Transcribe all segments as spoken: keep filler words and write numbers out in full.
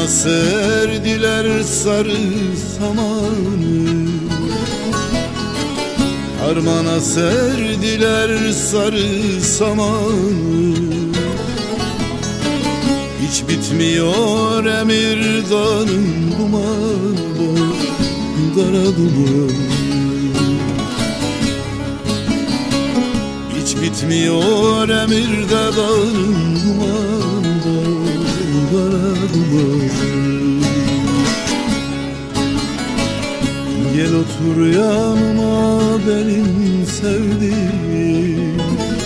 serdiler sarı samanı, harmana serdiler sarı samanı. Hiç bitmiyor Emirdağ'ın dumanı, kara dumanı. Hiç bitmiyor Emirdağ'ın dumanı, kara dumanı. Gel otur yanıma benim sevdiğim,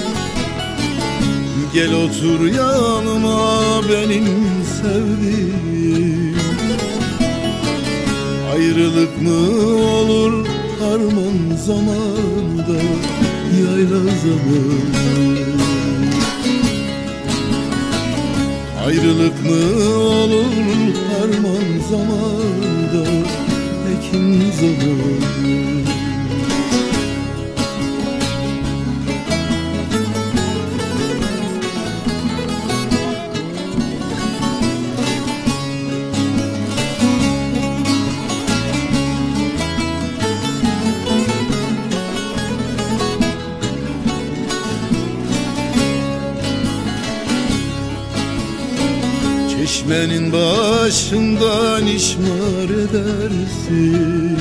gel otur yanıma benim sevdiğim. Ayrılık mı olur harman zamanında, yayla zamanı. Ayrılık mı olur harman zamanında, ekin zamanı. Çeşmenin başından işmar edersin,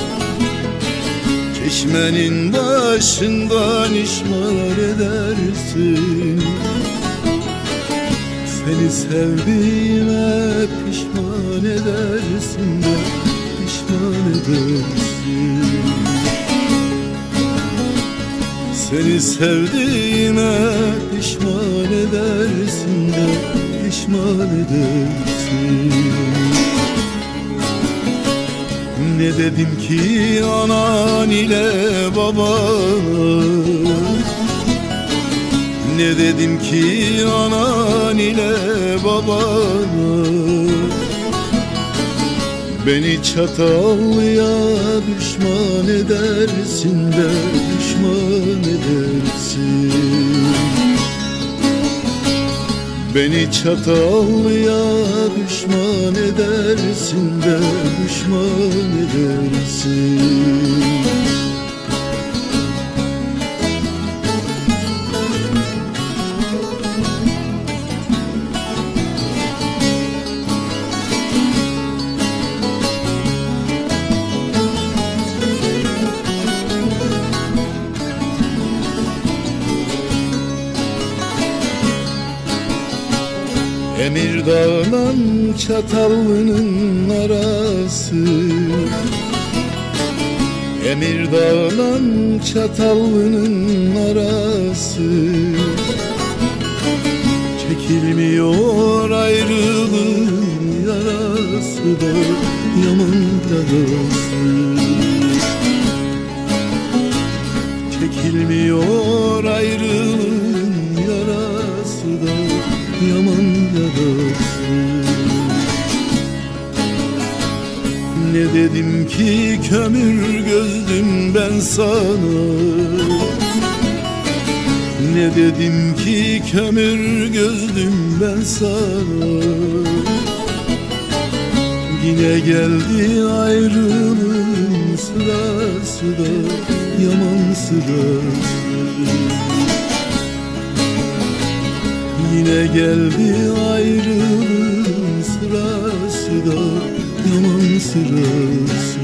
çeşmenin başından işmar edersin. Seni sevdiğime pişman edersin de, pişman edersin. Seni sevdiğime pişman edersin de, pişman edersin. Ne dedim ki anan ile babana, ne dedim ki anan ile babana. Beni Çatallı'ya düşman edersin de, düşman edersin. Beni Çatallı'ya düşman edersin de, düşman edersin. Emirdağ'la Çatallı'nın arası, Emirdağ'la Çatallı'nın arası. Çekilmiyor ayrılığın yarası da, yaman yarası. Çekilmiyor ayrılığın yarası da, yaman yarası. Ne dedim ki kömür gözlüm ben sana, ne dedim ki kömür gözlüm ben sana. Yine geldi ayrılığın sırası da, yaman sırası. Yine geldi ayrılığın sırası da, yaman sırası.